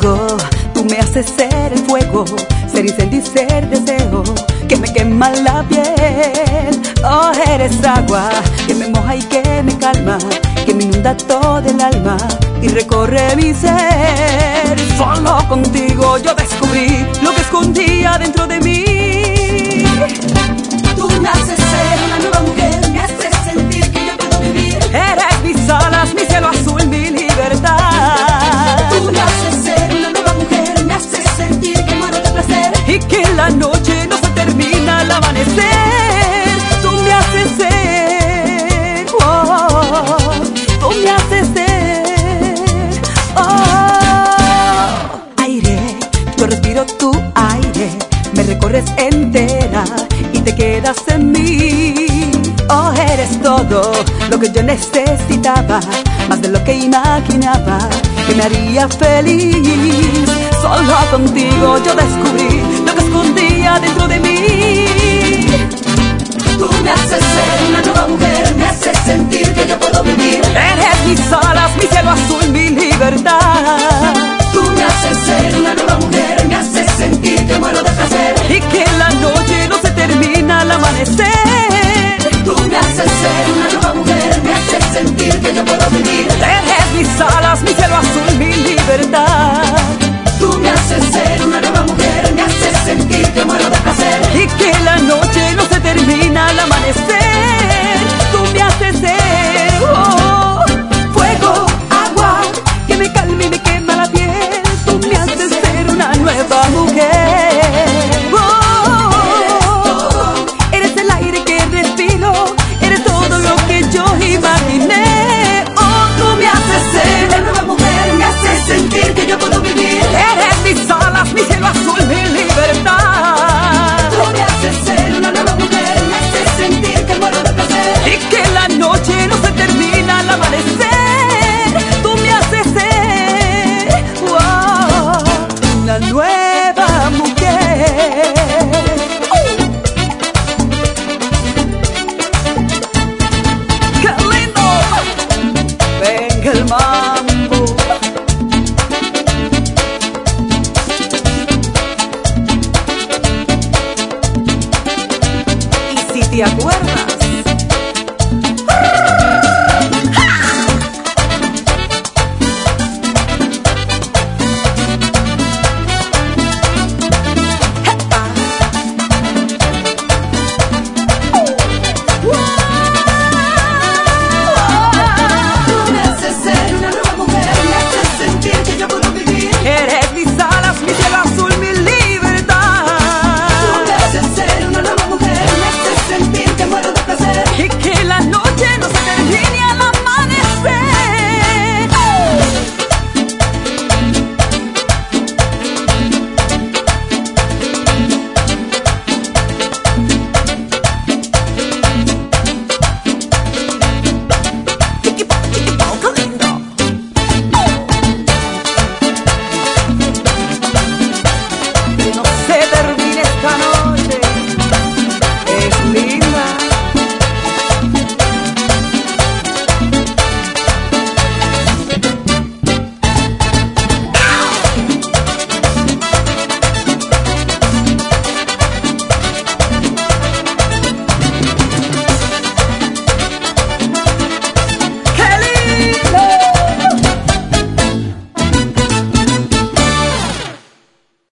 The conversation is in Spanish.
fuego, tú me haces ser el fuego, ser incendio y ser deseo, que me quema la piel. Oh, eres agua, que me moja y que me calma, que me inunda todo el alma y recorre mi ser. Solo contigo yo descubrí lo que escondía dentro de mí. Tú me haces ser una nueva mujer, me haces sentir que yo puedo vivir. Eres mis alas, mi cielo azul, mi libertad. Tú me haces ser una nueva mujer, me haces sentir que muero de placer y que la noche no se termina al amanecer. Tú me haces ser, oh, tú me haces ser, oh. Aire, yo respiro tu aire, me recorres entera y te quedas en mí. Oh, eres todo lo que yo necesitaba, más de lo que imaginaba, que me haría feliz. Solo contigo yo descubrí lo que escondía dentro de mí. Tú me haces ser una nueva mujer, me haces sentir que yo puedo vivir. Eres mis alas, mi cielo azul,